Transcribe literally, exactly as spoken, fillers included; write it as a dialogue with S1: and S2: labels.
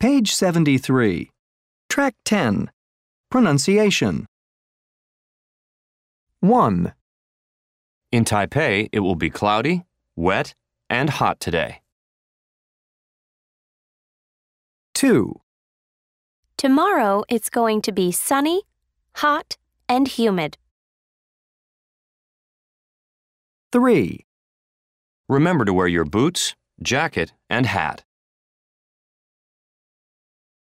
S1: Page seventy-three. Track ten. Pronunciation. one.
S2: In Taipei, it will be cloudy, wet, and hot today.
S1: two.
S3: Tomorrow it's going to be sunny, hot, and humid.
S1: three.
S2: Remember to wear your boots, jacket, and hat.